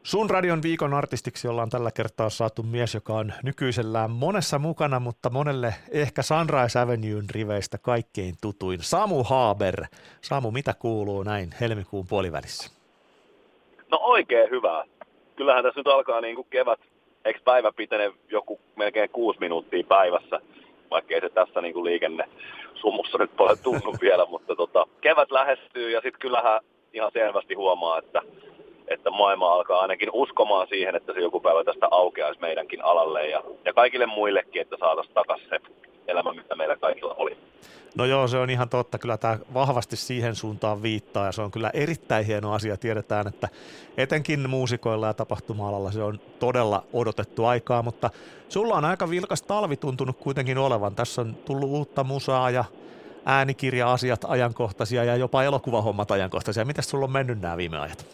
Sun radion viikon artistiksi ollaan tällä kertaa saatu mies, joka on nykyisellään monessa mukana, mutta monelle ehkä Sunrise Avenuen riveistä kaikkein tutuin. Samu Haber. Samu, mitä kuuluu näin helmikuun puolivälissä? No oikein hyvää. Kyllähän tässä nyt alkaa niin kuin kevät, eikö päivä pitene joku melkein 6 minuuttia päivässä, vaikkei se tässä niin kuin liikennesumussa nyt paljon tunnu vielä, mutta kevät lähestyy ja sitten kyllähän ihan selvästi huomaa, että maailma alkaa ainakin uskomaan siihen, että se joku päivä tästä aukeaisi meidänkin alalle ja kaikille muillekin, että saataisiin takaisin se elämä, mitä meillä kaikilla oli. No joo, se on ihan totta. Kyllä tämä vahvasti siihen suuntaan viittaa ja se on kyllä erittäin hieno asia. Tiedetään, että etenkin muusikoilla ja tapahtuma-alalla se on todella odotettu aikaa, mutta sulla on aika vilkas talvi tuntunut kuitenkin olevan. Tässä on tullut uutta musaa ja äänikirja-asiat ajankohtaisia ja jopa elokuvahommat ajankohtaisia. Mitäs sulla on mennyt nämä viime ajat?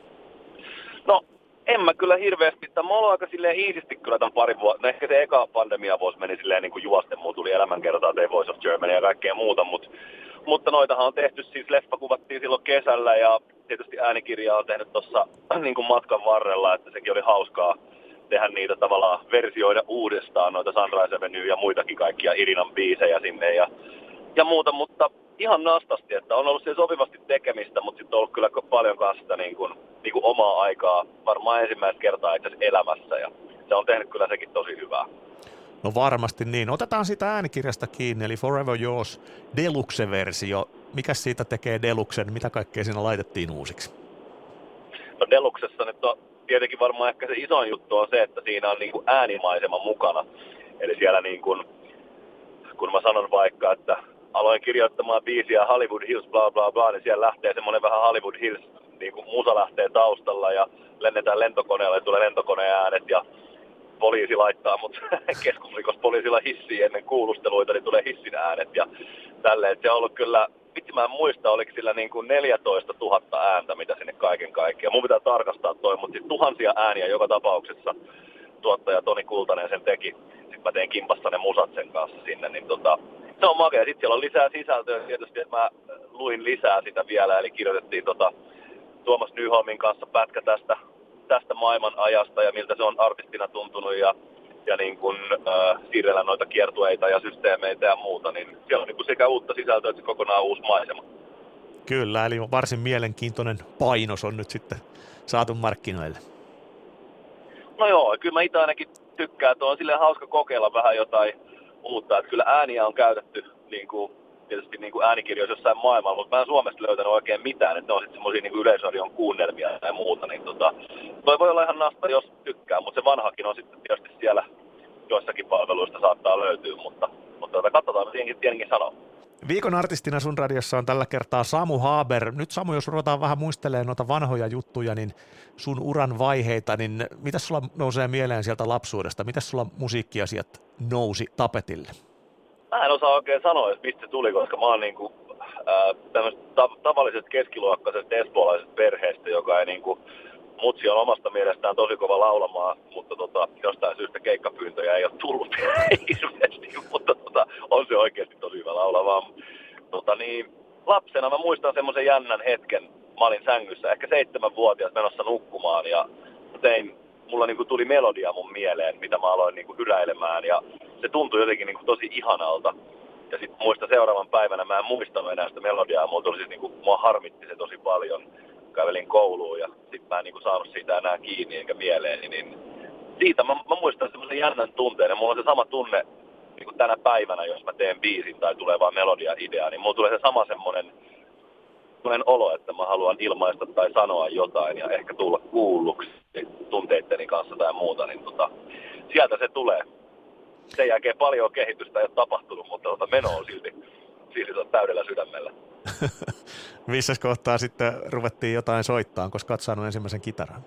No, en mä kyllä hirveästi. Mä oon aika silleen iisisti kyllä tämän parin vuotta. No ehkä se eka pandemiavuosi meni silleen niin kuin juosten. Mulla tuli elämänkertaa, The Voice of Germany ja kaikkea muuta. Mutta noitahan on tehty siis, leffa kuvattiin silloin kesällä ja tietysti äänikirjaa on tehnyt tuossa niin kuin matkan varrella. Että sekin oli hauskaa tehdä niitä tavallaan versioida uudestaan, noita Sunrise Avenue ja muitakin kaikkia Irinan biisejä sinne ja muuta. Mutta ihan nastasti, että on ollut siellä sopivasti tekemistä, mutta sitten on ollut kyllä paljon kanssa sitä niin kuin omaa aikaa varmaan ensimmäistä kertaa itse asiassa elämässä ja se on tehnyt kyllä sekin tosi hyvää. No varmasti niin. Otetaan sitä äänikirjasta kiinni, eli Forever Yours Deluxe-versio. Mikäs siitä tekee Deluxen? Mitä kaikkea siinä laitettiin uusiksi? No Deluxessa nyt on tietenkin varmaan ehkä se isoin juttu on se, että siinä on niin kuin äänimaisema mukana. Eli siellä niin kuin, kun mä sanon vaikka, että aloin kirjoittamaan biisiä Hollywood Hills bla bla bla, niin siellä lähtee semmoinen vähän Hollywood Hills, niin kuin musa lähtee taustalla ja lennetään lentokoneella ja tulee lentokoneäänet ja poliisi laittaa mut keskusrikospoliisilla hissiin ennen kuulusteluita, niin tulee hissin äänet ja tälleen. Se on ollut kyllä, vitsi mä en muista, oliko sillä niin kuin 14 000 ääntä, mitä sinne kaiken kaikkiaan. Mun pitää tarkastaa toi, mutta siis tuhansia ääniä joka tapauksessa tuottaja Toni Kultanen sen teki. Sitten mä tein kimpassa ne musat sen kanssa sinne, niin se on makea. Sitten siellä on lisää sisältöä tietysti, että mä luin lisää sitä vielä, eli kirjoitettiin Tuomas Nyholmin kanssa pätkä tästä maailman ajasta ja miltä se on artistina tuntunut ja niin kuin siirrellä noita kiertueita ja systeemeitä ja muuta, niin siellä on niin kuin sekä uutta sisältöä että kokonaan uusi maisema. Kyllä, eli varsin mielenkiintoinen painos on nyt sitten saatu markkinoille. No joo, kyllä mä itse ainakin tykkään, että on silleen hauska kokeilla vähän jotain uutta, että kyllä ääniä on käytetty niin kuin tietysti niin kuin äänikirjoissa jossain maailmalla, mutta mä en Suomesta löytänyt oikein mitään, että ne on sitten semmosia niin kuin Yleisradion kuunnelmia tai muuta, niin toi voi olla ihan nasta, jos tykkää, mutta se vanhakin on sitten tietysti siellä joissakin palveluista saattaa löytyä, mutta katsotaan, mitä tietenkin sanoo. Viikon artistina sun radiossa on tällä kertaa Samu Haber. Nyt Samu, jos ruvetaan vähän muistelemaan noita vanhoja juttuja, niin sun uran vaiheita, niin mitä sulla nousee mieleen sieltä lapsuudesta? Mitä sulla musiikkiasiat nousi tapetille? Mä en osaa oikein sanoa, että mistä se tuli, koska mä oon niinku, tämmöisestä tavallisesta keskiluokkaisesta espoolaisesta perheestä, joka ei niinku, mutsi on omasta mielestään tosi kova laulamaan, mutta jostain syystä keikkapyyntöjä ei ole tullut hirveästi, mutta on se oikeasti tosi hyvä laulaa. Lapsena mä muistan semmoisen jännän hetken, mä olin sängyssä, ehkä 7-vuotias menossa nukkumaan ja mulla niinku tuli melodia mun mieleen, mitä mä aloin niinku hyräilemään ja se tuntui jotenkin niinku tosi ihanalta. Ja sitten muista seuraavan päivänä mä en muistanut enää sitä melodiaa, mua harmitti se tosi paljon. Kävelin kouluun ja sitten mä en niinku saanut siitä enää kiinni enkä mieleeni, niin siitä mä muistan semmoisen jännän tunteen ja mulla on se sama tunne niinku tänä päivänä, jos mä teen biisin tai tulee vaan melodia-idea, niin mulla tulee se sama semmoinen olo, että mä haluan ilmaista tai sanoa jotain ja ehkä tulla kuulluksi tunteitteni kanssa tai muuta, niin sieltä se tulee. Sen jälkeen paljon kehitystä ei ole tapahtunut, mutta meno on silti täydellä sydämellä. Missä kohtaa sitten ruvettiin jotain soittaa, koska olet saanut ensimmäisen kitaran?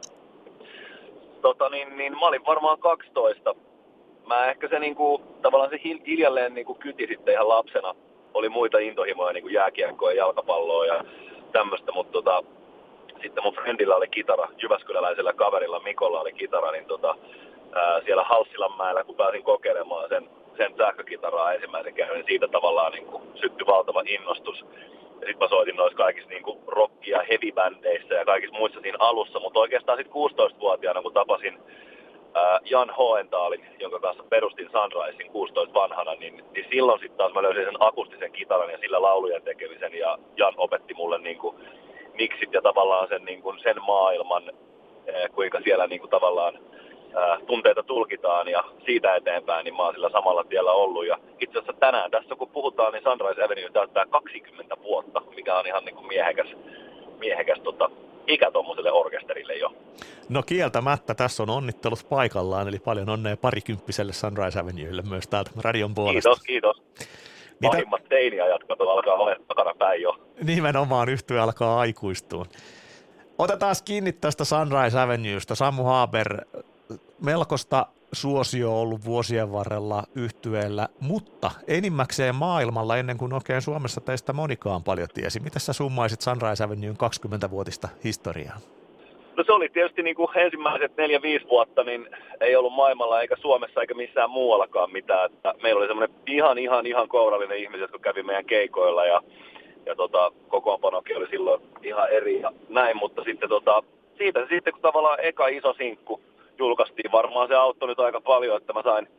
Mä olin varmaan 12. Mä ehkä se niinku, tavallaan se hiljalleen niinku kyti sitten ihan lapsena. Oli muita intohimoja niinku jääkiekkoa ja jalkapalloa ja tämmöistä, mutta sitten mun friendillä oli kitara, jyväskyläläisellä kaverilla Mikolla oli kitara, niin siellä Halssilanmäellä, kun pääsin kokeilemaan sen sähkökitaraa ensimmäisen kerran, niin siitä tavallaan niin kuin syttyi valtava innostus. Ja sit mä soitin noissa kaikissa niinku rock- ja heavy-bändeissä ja kaikissa muissa siinä alussa, mutta oikeastaan sit 16-vuotiaana, kun tapasin Jan Hoentaalin, jonka kanssa perustin Sunrisein 16 vanhana, niin silloin sitten taas mä löysin sen akustisen kitaran ja sillä laulujen tekemisen, ja Jan opetti mulle niinku miksit ja tavallaan sen, niinku, sen maailman, kuinka siellä niinku tavallaan tunteita tulkitaan, ja siitä eteenpäin niin mä oon sillä samalla tiellä ollut. Ja itse asiassa tänään tässä kun puhutaan, niin Sunrise Avenue täyttää 20 vuotta, mikä on ihan niinku miehekäs ikä tuommoiselle orkesterille jo. No kieltämättä tässä on onnittelut paikallaan, eli paljon onnea parikymppiselle Sunrise Avenuelle myös täältä radion puolesta. Kiitos. Pahimmat teiniajat, kato, alkaa olemaan takana päin jo. Nimenomaan yhtye alkaa aikuistua. Otetaan kiinni tästä Sunrise Avenuesta. Sammu Haber, melkoista suosio on ollut vuosien varrella yhtyeellä, mutta enimmäkseen maailmalla ennen kuin oikein Suomessa teistä monikaan paljon tiesi. Miten sä summaisit Sunrise Avenuen 20-vuotista historiaa? No se oli tietysti niin kuin ensimmäiset 4-5 vuotta, niin ei ollut maailmalla eikä Suomessa eikä missään muuallakaan mitään. Että meillä oli semmoinen ihan kourallinen ihmisiä, jotka kävi meidän keikoilla ja kokoonpanokin oli silloin ihan eri ja näin, mutta sitten siitä sitten kun tavallaan eka iso sinkku julkaistiin, varmaan se auttoi nyt aika paljon, että mä sain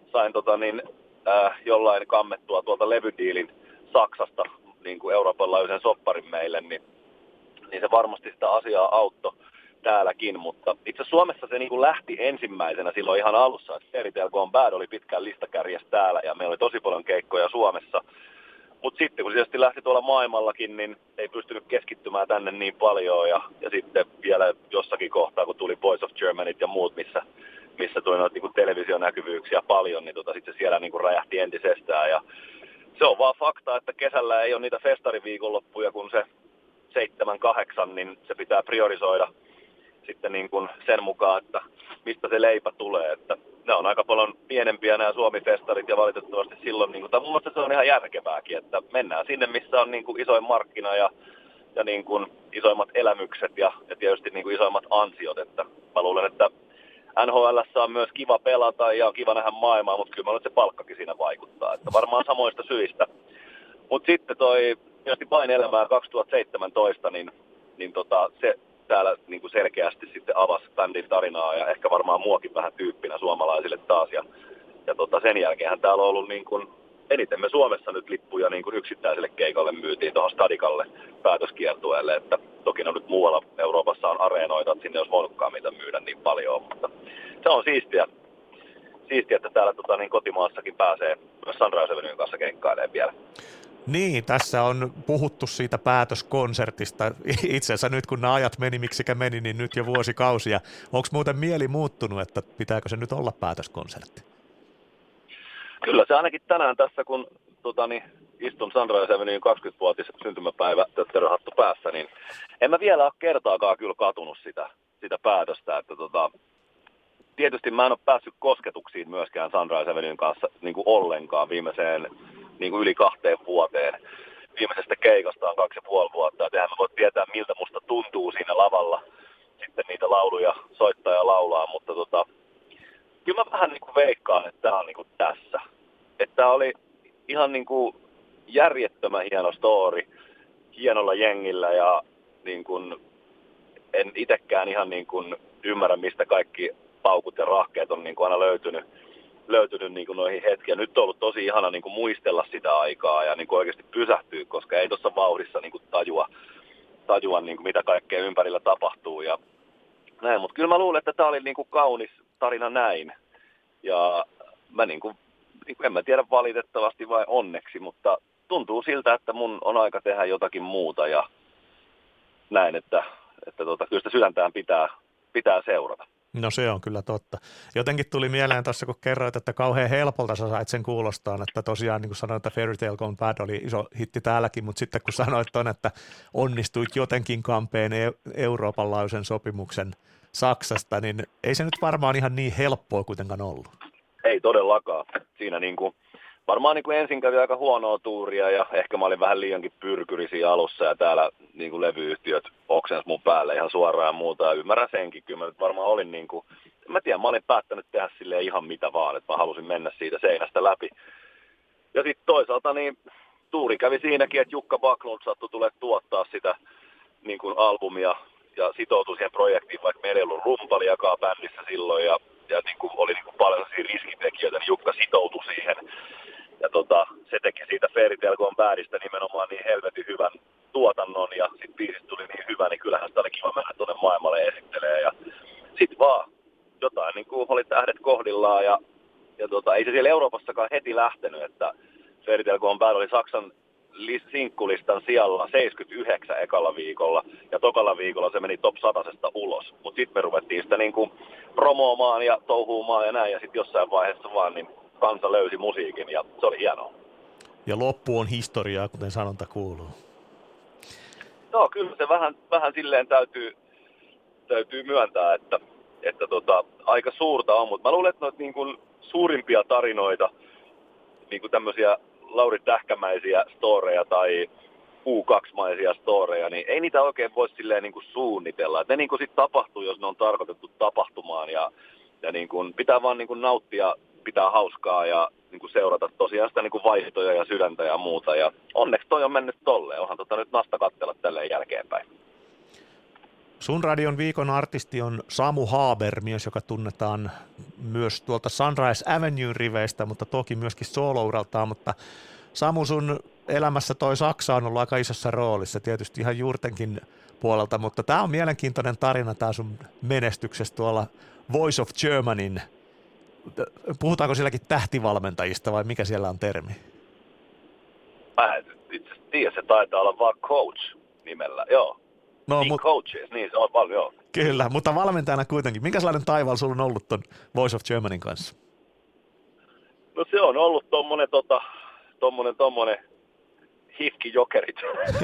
jollain kammettua tuolta levydiilin Saksasta niin kuin Euroopan laajuisen sopparin meille, niin se varmasti sitä asiaa auttoi täälläkin, mutta itse Suomessa se niin kuin lähti ensimmäisenä silloin ihan alussa, että Fairy Tale Gone Bad oli pitkään listakärjessä täällä ja meillä oli tosi paljon keikkoja Suomessa, mutta sitten kun se tietysti lähti tuolla maailmallakin, niin ei pystynyt keskittymään tänne niin paljon ja sitten vielä jossakin kohtaa, kun tuli Boys of Germanyt ja muut, missä tuli noita niin televisionäkyvyyksiä paljon, niin sitten se siellä niin kuin räjähti entisestään ja se on vaan fakta, että kesällä ei ole niitä festariviikonloppuja, kun se 7-8, niin se pitää priorisoida sitten niin kuin sen mukaan, että mistä se leipä tulee. Että ne on aika paljon pienempiä nämä Suomi-festarit ja valitettavasti silloin, niin kuin, tai mun mielestä se on ihan järkevääkin, että mennään sinne, missä on niin kuin isoin markkina ja niin kuin isoimmat elämykset ja tietysti niin kuin isoimmat ansiot. Että mä luulen, että NHL:ssä on myös kiva pelata ja on kiva nähdä maailmaa, mutta kyllä mä nyt se palkkakin siinä vaikuttaa. Että varmaan samoista syistä. Mutta sitten tietysti vain elämää 2017, niin se täällä niin kuin selkeästi sitten avasi bändin tarinaa ja ehkä varmaan muakin vähän tyyppinä suomalaisille taas. Ja sen jälkeenhän täällä on ollut niin kuin, eniten me Suomessa nyt lippuja niin kuin yksittäiselle keikalle myytiin tuohon Stadikalle päätöskiertueelle. Että toki nyt muualla Euroopassa on areenoita, että sinne ei olisi voinutkaan mitä myydä niin paljon. Mutta se on siistiä, että täällä niin kotimaassakin pääsee myös Sunrise Avenuen kanssa keikkailemaan vielä. Niin, tässä on puhuttu siitä päätöskonsertista. Itse asiassa nyt kun nämä ajat meni, miksikä meni, niin nyt jo vuosikausia. Onko muuten mieli muuttunut, että pitääkö se nyt olla päätöskonsertti? Kyllä se ainakin tänään tässä, kun istun Sunrise Avenuen 20-vuotis syntymäpäivä tötteröhattu päässä, niin en mä vielä ole kertaakaan kyllä katunut sitä päätöstä. Että tietysti mä en ole päässyt kosketuksiin myöskään Sunrise Avenuen kanssa niin kuin ollenkaan viimeiseen niin kuin yli 2 vuoteen. Viimeisestä keikasta on 2,5 vuotta, että eihän mä voi tietää, miltä musta tuntuu siinä lavalla sitten niitä lauluja soittaa ja laulaa, mutta kyllä mä vähän niin kuin veikkaan, että tää on niin kuin tässä. Että tää oli ihan niin kuin järjettömän hieno story, hienolla jengillä ja niin kuin en itekään ihan niin kuin ymmärrä, mistä kaikki paukut ja rahkeet on niin kuin aina löytynyt niin kuin noihin hetkiin. Nyt on ollut tosi ihana niin kuin muistella sitä aikaa ja niin kuin oikeasti pysähtyä, koska ei tuossa vauhdissa niin kuin tajua niin kuin mitä kaikkea ympärillä tapahtuu ja näin. Mutta kyllä mä luulen, että tämä oli niin kuin kaunis tarina näin. Ja mä en mä tiedä valitettavasti vai onneksi, mutta tuntuu siltä, että mun on aika tehdä jotakin muuta ja näin, että kyllä sitä sydäntään pitää seurata. No se on kyllä totta. Jotenkin tuli mieleen tuossa, kun kerroit, että kauhean helpolta sä sait sen kuulostaan, että tosiaan niin kuin sanoit, että Fairy Tale Gone Bad oli iso hitti täälläkin, mutta sitten kun sanoit ton, että onnistuit jotenkin kampeen Euroopan laajuisen sopimuksen Saksasta, niin ei se nyt varmaan ihan niin helppoa kuitenkaan ollut. Ei todellakaan. Siinä varmaan ensin kävi aika huonoa tuuria ja ehkä mä olin vähän liiankin pyrkyri siinä alussa ja täällä levyyhtiöt oksens mun päälle ihan suoraan ja muuta ja ymmärrän senkin. Kyllä mä nyt varmaan olin mä tiedän, mä olin päättänyt tehdä silleen ihan mitä vaan, että mä halusin mennä siitä seinästä läpi. Ja sitten toisaalta tuuri kävi siinäkin, että Jukka Backlund sattui tulee tuottaa sitä niin kuin albumia ja sitoutui siihen projektiin, vaikka meillä ei ollut rumpaliakaan bändissä silloin ja niin kuin oli niin kuin paljon riskitekijöitä, niin Jukka sitoutui siihen. Ja se teki siitä Fairy Tale Gone Badista nimenomaan niin helvetin hyvän tuotannon ja sitten biisistä tuli niin hyvä, niin kyllähän sitä oli kiva mennä tuonne maailmalle esittelemään. Ja sitten vaan jotain niin kuin oli tähdet kohdillaan ja ei se siellä Euroopassakaan heti lähtenyt, että Fairy Tale Gone Bad oli Saksan sinkkulistan sijalla 79 ekalla viikolla ja tokalla viikolla se meni top 100 ulos. Mutta sitten me ruvettiin sitä niin kuin promoomaan ja touhuumaan ja näin ja sitten jossain vaiheessa vaan niin kansa löysi musiikin ja se oli hienoa. Ja loppu on historiaa, kuten sanonta kuuluu. No kyllä se vähän silleen täytyy myöntää, että aika suurta on, mutta mä luulen, että noita niin kuin suurimpia tarinoita, niin kuin tämmöisiä Lauri Tähkämäisiä storeja tai U2-maisia storeja, niin ei niitä oikein voi silleen niin kuin suunnitella. Et ne niin kuin sit tapahtuu, jos ne on tarkoitettu tapahtumaan ja niin kuin pitää vaan niin kuin nauttia, pitää hauskaa ja niin kuin seurata tosiaan sitä niin kuin vaihtoja ja sydäntä ja muuta. Ja onneksi toi on mennyt tolleen. Onhan nyt nasta katsella tälleen jälkeenpäin. Sun radion viikon artisti on Samu Habermies, joka tunnetaan myös tuolta Sunrise Avenuen riveistä, mutta toki myöskin solouraltaan. Mutta Samu, sun elämässä toi Saksa on ollut aika isossa roolissa, tietysti ihan juurtenkin puolelta, mutta tämä on mielenkiintoinen tarina, tämä sun menestyksestä tuolla Voice of Germanyn. Puhutaanko sielläkin tähtivalmentajista vai mikä siellä on termi? Mä en itse asiassa tiedä, se taitaa olla vaan coach nimellä, joo. No, coaches, niin se on paljon, joo. Kyllä, mutta valmentajana kuitenkin. Minkälainen taival sulla on ollut ton Voice of Germanyn kanssa? No se on ollut tommonen hifkijokerit.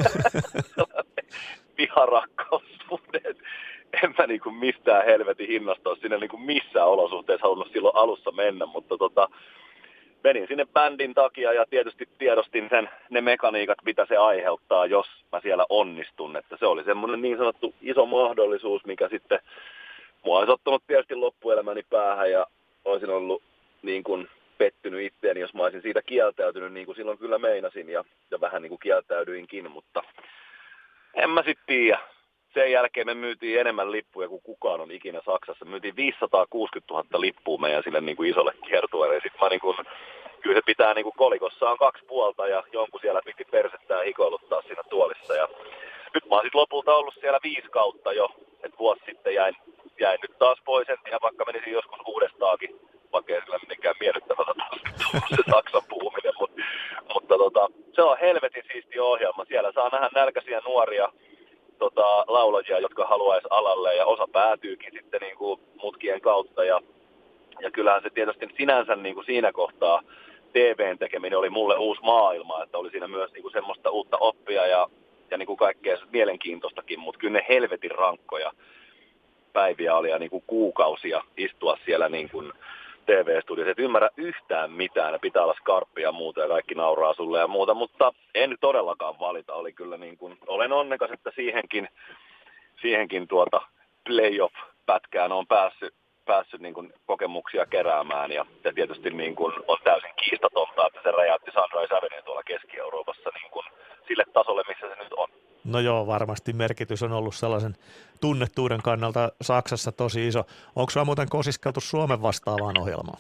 Viharakkaussuhde. En mä niinku mistään helvetin hinnasta ole sinne niinku missään olosuhteessa halunnut silloin alussa mennä, mutta menin sinne bändin takia ja tietysti tiedostin ne mekaniikat, mitä se aiheuttaa, jos mä siellä onnistun. Että se oli semmoinen niin sanottu iso mahdollisuus, mikä sitten mua olisi ottanut tietysti loppuelämäni päähän ja olisin ollut niin kuin pettynyt itteeni, jos mä olisin siitä kieltäytynyt, niin kuin silloin kyllä meinasin ja vähän niin kuin kieltäydyinkin, mutta en mä sitten tiedä. Sen jälkeen me myytiin enemmän lippuja kuin kukaan on ikinä Saksassa. Me myytiin 560 000 lippua meidän sille niin kuin isolle kiertueelle. Sitten mä niin kuin, kyllä se pitää niin kuin kolikossa on 2 puolta ja jonkun siellä piti persettää hikoiluttaa siinä tuolissa. Ja nyt mä oon sitten lopulta ollut siellä 5 kautta jo. Et vuosi sitten jäin nyt taas pois. Ja vaikka menisin joskus uudestaakin, vaikka ei sillä mitenkään miellyttävältä taas se Saksan puhuminen. Mutta se on helvetin siisti ohjelma. Siellä saa nähdä nälkäisiä nuoria laulajia, jotka haluaisi alalle ja osa päätyykin sitten niin kuin mutkien kautta ja kyllähän se tietysti sinänsä niin kuin siinä kohtaa TVn tekeminen oli mulle uusi maailma, että oli siinä myös niin kuin semmoista uutta oppia ja niin kuin kaikkea mielenkiintoistakin, mutta kyllä ne helvetin rankkoja päiviä oli ja niin kuin kuukausia istua siellä niin kuin TV-studiossa, et ymmärrä yhtään mitään, ne pitää olla skarppia ja muuta ja kaikki nauraa sulle ja muuta, mutta en todellakaan valita, oli kyllä niin kuin, olen onnekas, että siihenkin playoff-pätkään on päässyt niin kuin kokemuksia keräämään ja tietysti niin kuin on täysin kiistatonta, että se räjäytti Sunrise Avenue tuolla Keski-Euroopassa niin kuin sille tasolle, missä se nyt on. No joo, varmasti merkitys on ollut sellaisen tunnettuuden kannalta Saksassa tosi iso. Onko sinua muuten kosiskeltu Suomen vastaavaan ohjelmaan?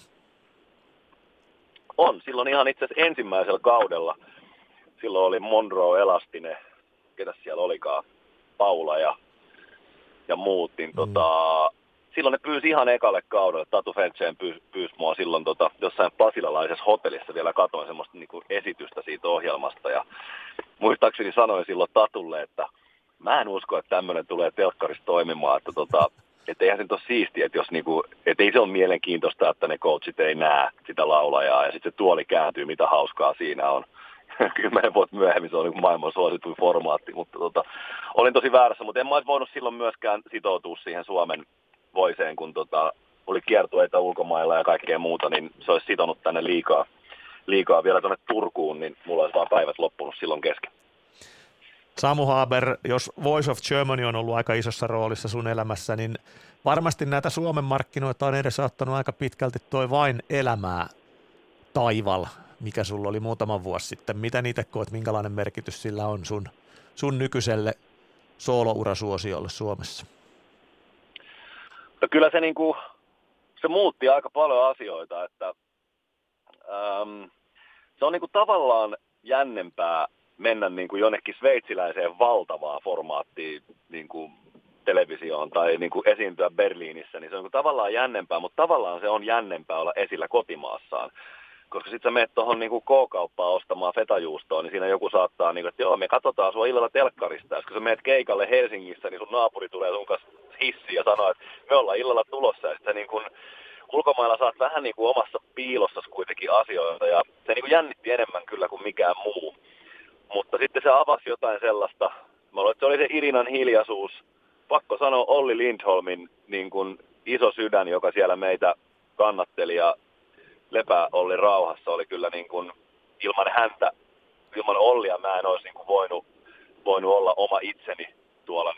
On, silloin ihan itse asiassa ensimmäisellä kaudella. Silloin oli Monroe Elastinen, ketä siellä olikaan, Paula ja muut. Niin silloin ne pyysi ihan ekalle kaudelle. Tatu Fentseen pyysi mua silloin jossain pasilalaisessa hotellissa vielä katoin semmoista niin kuin esitystä siitä ohjelmasta. Ja muistaakseni sanoin silloin Tatulle, että mä en usko, että tämmöinen tulee telkkarissa toimimaan. Että eihän se nyt ole siistiä, että jos niinku, et ei se ole mielenkiintoista, että ne coachit ei näe sitä laulajaa ja sitten se tuoli kääntyy, mitä hauskaa siinä on. 10 vuotta myöhemmin se on niin maailman suosituin formaatti, mutta olin tosi väärässä, mutta en mä olisi voinut silloin myöskään sitoutua siihen Suomen voiseen, kun oli kiertueita ulkomailla ja kaikkea muuta, niin se olisi sitonut tänne liikaa vielä tuonne Turkuun, niin mulla olisi vaan päivät loppunut silloin kesken. Samu Haber, jos Voice of Germany on ollut aika isossa roolissa sun elämässä, niin varmasti näitä Suomen markkinoita on edesauttanut aika pitkälti toi Vain elämää taival. mikä sulla oli muutama vuosi sitten. Mitä itse koet, minkälainen merkitys sillä on sun nykyiselle soolourasuosiolle Suomessa? No kyllä se, se muutti aika paljon asioita, että se on tavallaan jännempää mennä jonnekin sveitsiläiseen valtavaan formaattiin televisioon tai esiintyä Berliinissä, niin se on tavallaan jännempää, mutta tavallaan se on jännempää olla esillä kotimaassaan. Koska sitten sä menet tuohon K-kauppaan ostamaan fetajuustoa, niin siinä joku saattaa, että joo, me katsotaan sua illalla telkkarista. Ja kun sä menet keikalle Helsingissä, niin sun naapuri tulee sun kanssa hissiin ja sanoo, että me ollaan illalla tulossa. Ja sitten ulkomailla saat vähän omassa piilossa kuitenkin asioita. Ja se jännitti enemmän kyllä kuin mikään muu. Mutta sitten se avasi jotain sellaista. Mä luulen, että se oli se Irinan hiljaisuus. Pakko sanoa Olli Lindholmin iso sydän, joka siellä meitä kannatteli ja Lepää Olli rauhassa oli kyllä ilman häntä, ilman Ollia mä en olisi voinut olla oma itseni tuolla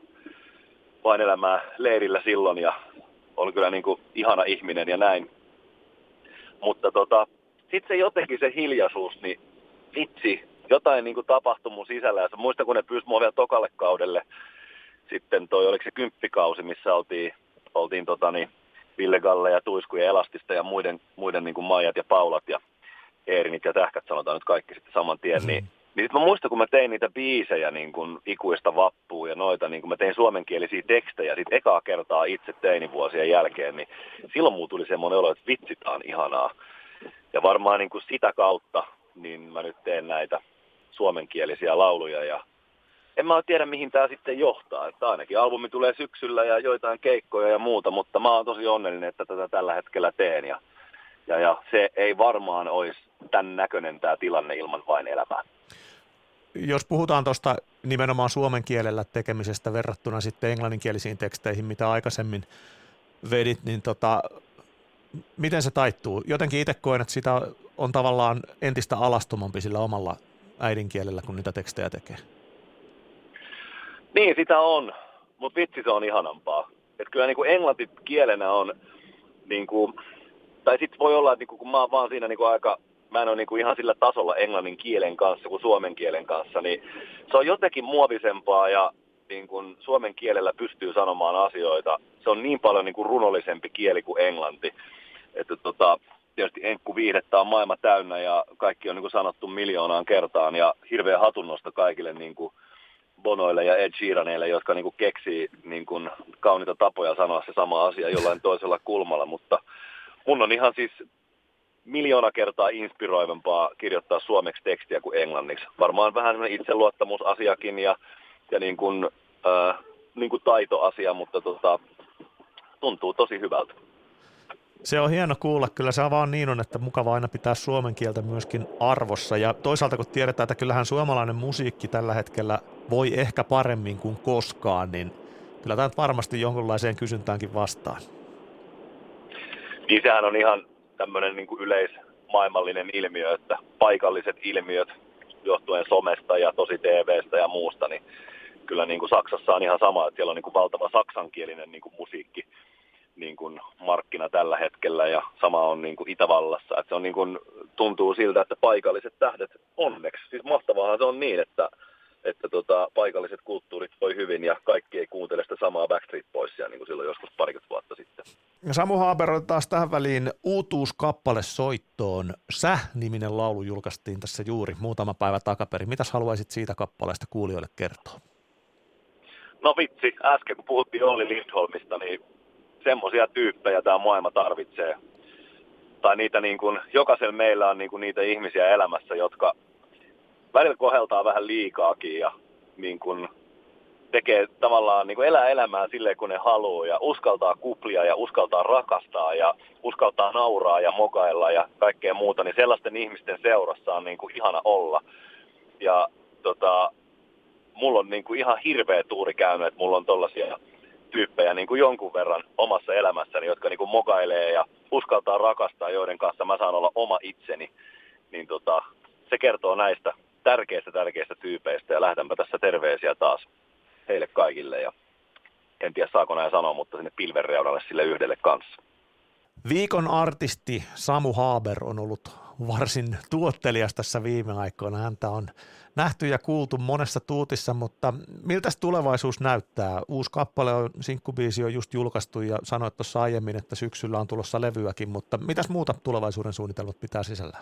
vain elämää leirillä silloin ja oli kyllä ihana ihminen ja näin. Mutta sitten se jotenkin se hiljaisuus, niin vitsi, jotain tapahtui mun sisällä ja muistan kun ne pyysi mua vielä tokalle kaudelle. Sitten oliko se 10-kausi, missä oltiin Ville Galle ja Tuisku ja Elastista ja muiden Maijat ja Paulat ja Eerinit ja Tähkät, sanotaan nyt kaikki sitten saman tien. Niin sitten mä muistan, kun mä tein niitä biisejä ikuista vappua ja noita, kun mä tein suomenkielisiä tekstejä sit ekaa kertaa itse teinivuosien jälkeen, niin silloin mulla tuli semmoinen olo, että vitsi, tää on ihanaa. Ja varmaan sitä kautta niin mä nyt teen näitä suomenkielisiä lauluja ja en mä tiedä, mihin tämä sitten johtaa. Että ainakin albumi tulee syksyllä ja joitain keikkoja ja muuta, mutta mä oon tosi onnellinen, että tätä tällä hetkellä teen. Ja se ei varmaan olisi tämän näköinen tämä tilanne ilman vain elämää. Jos puhutaan tuosta nimenomaan suomen kielellä tekemisestä verrattuna sitten englanninkielisiin teksteihin, mitä aikaisemmin vedit, niin miten se taittuu? Jotenkin itse koen, että sitä on tavallaan entistä alastomampi sillä omalla äidinkielellä, kun niitä tekstejä tekee. Niin, sitä on, mutta vitsi se on ihanampaa. Että kyllä englanti kielenä on, tai sitten voi olla, että kun mä oon vaan siinä mä en ole ihan sillä tasolla englannin kielen kanssa kuin suomen kielen kanssa, niin se on jotenkin muovisempaa ja suomen kielellä pystyy sanomaan asioita. Se on niin paljon runollisempi kieli kuin englanti. Että tietysti enkkuviihdettä on maailma täynnä ja kaikki on sanottu miljoonaan kertaan ja hirveä hatunnosto kaikille Bonoille ja Ed Sheeraneille, jotka keksii kauniita tapoja sanoa se sama asia jollain toisella kulmalla, mutta mun on ihan siis 1,000,000 kertaa inspiroivampaa kirjoittaa suomeksi tekstiä kuin englanniksi. Varmaan vähän itseluottamusasiakin ja taitoasia, mutta tuntuu tosi hyvältä. Se on hieno kuulla. Kyllä se vaan niin on, että mukava aina pitää suomen kieltä myöskin arvossa. Ja toisaalta kun tiedetään, että kyllähän suomalainen musiikki tällä hetkellä voi ehkä paremmin kuin koskaan, niin kyllä tämä varmasti jonkunlaiseen kysyntäänkin vastaan. Niin sehän on ihan tämmöinen yleismaailmallinen ilmiö, että paikalliset ilmiöt johtuen somesta ja tosi TVstä ja muusta, niin kyllä Saksassa on ihan sama, että siellä on valtava saksankielinen musiikki markkina tällä hetkellä ja sama on Itävallassa. Että se on tuntuu siltä, että paikalliset tähdet onneksi. Siis mahtavaahan se on niin, että paikalliset kulttuurit voi hyvin ja kaikki ei kuuntele sitä samaa Backstreet Boysia niin kuin silloin joskus parikymmentä vuotta sitten. Samu Haber on taas tähän väliin uutuuskappale soittoon. Sä-niminen laulu julkaistiin tässä juuri muutama päivä takaperin. Mitäs haluaisit siitä kappaleesta kuulijoille kertoa? No vitsi, äsken kun puhuttiin Olli Lindholmista, niin semmoisia tyyppejä tämä maailma tarvitsee. Tai niitä jokaisella meillä on niitä ihmisiä elämässä, jotka välillä koheltaa vähän liikaakin ja tekee tavallaan elää elämää silleen kun ne haluaa ja uskaltaa kuplia ja uskaltaa rakastaa ja uskaltaa nauraa ja mokailla ja kaikkea muuta, niin sellaisten ihmisten seurassa on ihana olla. Ja mulla on ihan hirveä tuuri käynyt, että mulla on tollaisia tyyppejä jonkun verran omassa elämässäni, jotka mokailee ja uskaltaa rakastaa, joiden kanssa mä saan olla oma itseni. Niin se kertoo näistä tärkeistä tyypeistä ja lähdänpä tässä terveisiä taas heille kaikille ja en tiedä saako näin sanoa, mutta sinne pilvenreunalle sille yhdelle kanssa. Viikon artisti Samu Haber on ollut varsin tuottelias tässä viime aikoina. Häntä on nähty ja kuultu monessa tuutissa, mutta miltä tulevaisuus näyttää? Uusi kappale on, sinkkubiisi on just julkaistu ja sanoit tuossa aiemmin, että syksyllä on tulossa levyäkin, mutta mitäs muuta tulevaisuuden suunnitelmat pitää sisällään?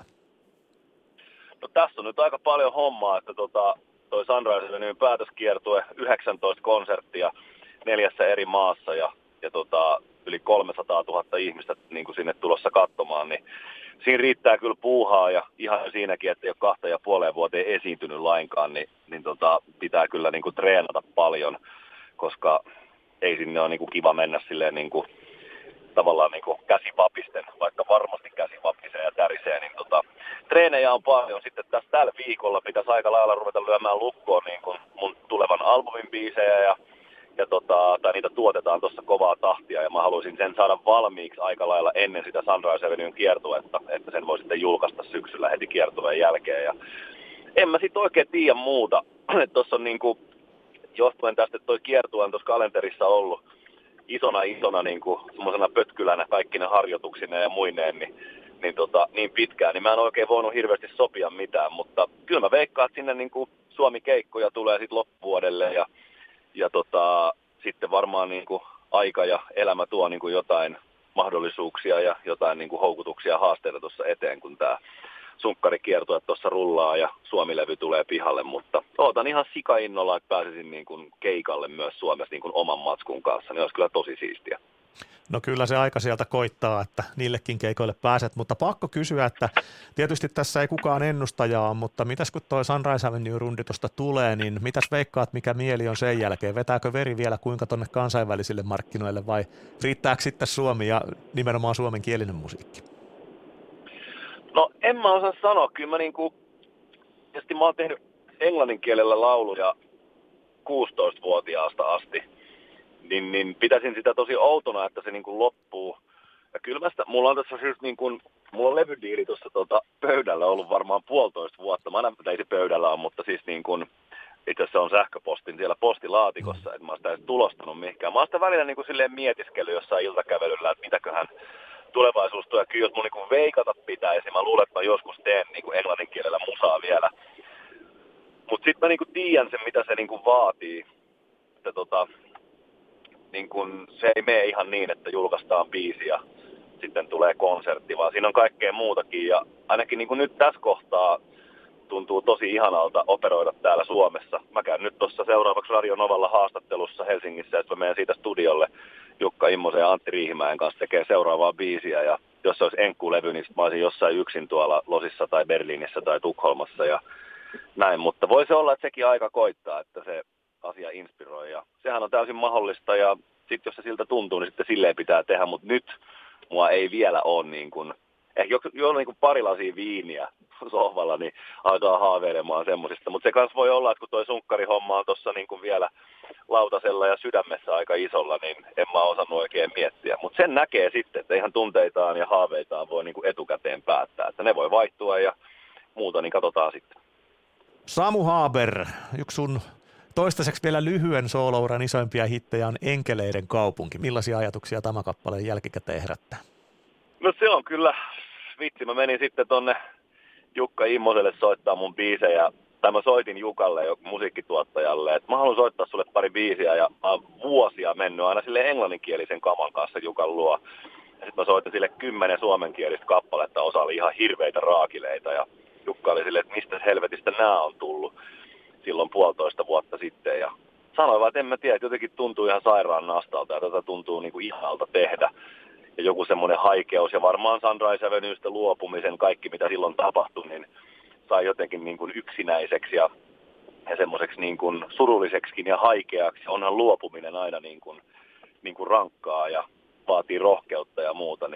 No tässä on nyt aika paljon hommaa, että toi Sunrise Avenuen päätöskiertue, 19 konserttia 4 eri maassa ja yli 300 000 ihmistä niin kuin sinne tulossa katsomaan, niin siinä riittää kyllä puuhaa ja ihan siinäkin, että ei ole 2,5 vuoteen esiintynyt lainkaan, niin pitää kyllä niin kuin treenata paljon, koska ei sinne ole niin kuin kiva mennä silleen niin kuin, tavallaan niin kuin käsivapisten, vaikka varmasti käsivapisee ja tärisee, niin treenejä on paljon. Sitten tässä tällä viikolla pitäisi aika lailla ruveta lyömään lukkoon niin kuin mun tulevan albumin biisejä tai niitä tuotetaan tuossa kovaa tahtia ja mä haluaisin sen saada valmiiksi aika lailla ennen sitä Sunrise Avenuen kiertuetta, että sen voi sitten julkaista syksyllä heti kiertueen jälkeen ja en mä sit oikein tiedä muuta. Tuossa on niinku, johtuen tästä, että toi kiertue on tuossa kalenterissa ollut isona niinku semmoisena pötkylänä kaikki ne harjoituksine ja muineen, niin pitkään, niin mä en oikein voinut hirveästi sopia mitään, mutta kyllä mä veikkaan, että sinne niinku Suomi-keikkoja tulee sitten loppuvuodelle ja sitten varmaan niinku aika ja elämä tuo niinku jotain mahdollisuuksia ja jotain niinku houkutuksia ja haasteita tuossa eteen, kun tämä sunkkarikiertue tuossa rullaa ja Suomi-levy tulee pihalle, mutta ootan ihan sikainnolla, että pääsisin niinku keikalle myös Suomessa niinku oman matskun kanssa, niin olisi kyllä tosi siistiä. No kyllä se aika sieltä koittaa, että niillekin keikoille pääset, mutta pakko kysyä, että tietysti tässä ei kukaan ennustajaa, mutta mitäs kun toi Sunrise Avenue-rundi tuosta tulee, niin mitäs veikkaat, mikä mieli on sen jälkeen? Vetääkö veri vielä kuinka tonne kansainvälisille markkinoille vai riittääkö sitten Suomi ja nimenomaan suomenkielinen musiikki? No en mä osaa sanoa, kyllä mä oon tehnyt englannin kielellä lauluja 16-vuotiaasta asti. Niin pitäisin sitä tosi outona, että se niin kuin loppuu. Ja kyllä mulla on tässä siis niin kuin, mulla on levydiiri tuossa pöydällä ollut varmaan 1,5 vuotta. Mä näen, ei se pöydällä on, mutta siis niin kuin, itse asiassa on sähköpostin siellä postilaatikossa, että mä oon sitä edes tulostanut mihinkään. Mä oon sitä välillä niin kuin silleen mietiskellyt jossain iltakävelyllä, että mitäköhän tulevaisuus tuo. Ja kyllä jos mun niin kuin veikata pitäisi, mä luulen, että mä joskus teen niin kuin englannin kielellä musaa vielä. Mutta sitten mä niin kuin tiedän sen, mitä se niin kuin vaatii. Että niin kun se ei mene ihan niin, että julkaistaan biisi ja sitten tulee konsertti, vaan siinä on kaikkea muutakin. Ja ainakin niin kun nyt tässä kohtaa tuntuu tosi ihanalta operoida täällä Suomessa. Mä käyn nyt tuossa seuraavaksi Radio Novalla haastattelussa Helsingissä, että mä menen siitä studiolle Jukka Immosen ja Antti Riihimäen kanssa tekee seuraavaa biisiä. Ja jos se olisi enkkulevy, niin mä olisin jossain yksin tuolla Losissa tai Berliinissä tai Tukholmassa ja näin. Mutta voi se olla, että sekin aika koittaa, että se asia inspiroi ja sehän on täysin mahdollista ja sitten jos se siltä tuntuu, niin sitten silleen pitää tehdä, mutta nyt mua ei vielä ole niin kuin, ehkä jo niin kuin pari lasia viiniä sohvalla, niin alkaa haaveilemaan semmosista, mutta se kans voi olla, että kun toi sunkkarihomma on tuossa niin kuin vielä lautasella ja sydämessä aika isolla, niin en mä osannut oikein miettiä, mutta sen näkee sitten, että ihan tunteitaan ja haaveitaan voi niin kuin etukäteen päättää, että ne voi vaihtua ja muuta, niin katsotaan sitten. Samu Haber, yksi sun toistaiseksi vielä lyhyen soolouran isoimpia hittejä on Enkeleiden kaupunki. Millaisia ajatuksia tämä kappaleen jälkikäteen herättää? No se on kyllä, vitsi, mä menin sitten tonne Jukka Immoselle soittaa mun biisejä, tai mä soitin Jukalle jo musiikkituottajalle, että mä haluan soittaa sulle pari biisiä ja mä oon vuosia mennyt aina sille englanninkielisen kaman kanssa Jukan luo. Ja sitten mä soitin sille 10 suomenkielistä kappaletta, osa oli ihan hirveitä raakileita ja Jukka oli silleen, että mistä helvetistä nämä on tullut silloin 1,5 vuotta sitten ja sanoin vaan, että en mä tiedä, että jotenkin tuntuu ihan sairaan nastalta ja tätä tuntuu niin kuin ihanalta tehdä. Ja joku semmoinen haikeus ja varmaan Sunrise Avenuesta luopumisen, kaikki mitä silloin tapahtui, niin sai jotenkin niin kuin yksinäiseksi ja semmoiseksi niin kuin surulliseksikin ja haikeaksi. Onhan luopuminen aina niin kuin rankkaa ja vaatii rohkeutta ja muuta,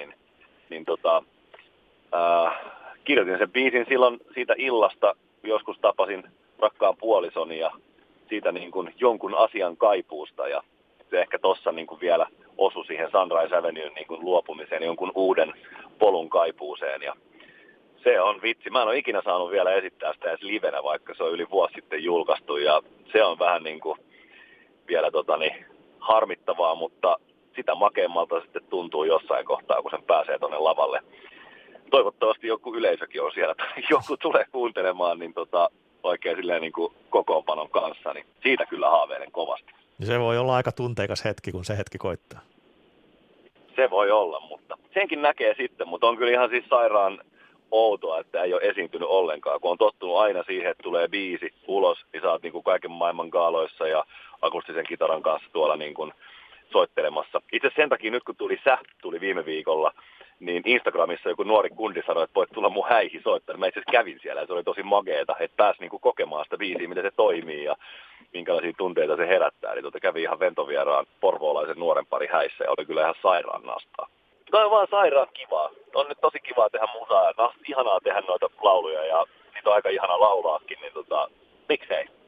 kirjoitin sen biisin silloin siitä illasta, joskus tapasin rakkaan puolisoni ja siitä niin kuin jonkun asian kaipuusta ja se ehkä tossa niin kuin vielä osui siihen Sunrise Avenuen niin kuin luopumiseen, jonkun uuden polun kaipuuseen ja se on vitsi. Mä en ole ikinä saanut vielä esittää sitä edes livenä, vaikka se on yli vuosi sitten julkaistu ja se on vähän niin kuin vielä harmittavaa, mutta sitä makeammalta sitten tuntuu jossain kohtaa, kun sen pääsee tuonne lavalle. Toivottavasti joku yleisökin on siellä, tai joku tulee kuuntelemaan, niin oikein silleen niin kuin kokoonpanon kanssa, niin siitä kyllä haaveilen kovasti. Ja se voi olla aika tunteikas hetki, kun se hetki koittaa. Se voi olla, mutta senkin näkee sitten, mutta on kyllä ihan siis sairaan outoa, että ei ole esiintynyt ollenkaan, kun on tottunut aina siihen, että tulee biisi ulos, niin sä oot niin kuin kaiken maailman gaaloissa ja akustisen kitaran kanssa tuolla niin kuin soittelemassa. Itse sen takia nyt kun tuli viime viikolla, niin Instagramissa joku nuori kundi sanoi, että voit tulla mun häihin soittaa. Mä itse asiassa kävin siellä ja se oli tosi mageeta, että pääsi niinku kokemaan sitä biisiä, miten se toimii ja minkälaisia tunteita se herättää. Eli kävi ihan ventovieraan porvoolaisen nuoren pari häissä ja oli kyllä ihan sairaan nastaa. Toi on vaan sairaan kivaa. On nyt tosi kivaa tehdä musaa ja ihanaa tehdä noita lauluja ja niitä on aika ihana laulaakin, niin miksei.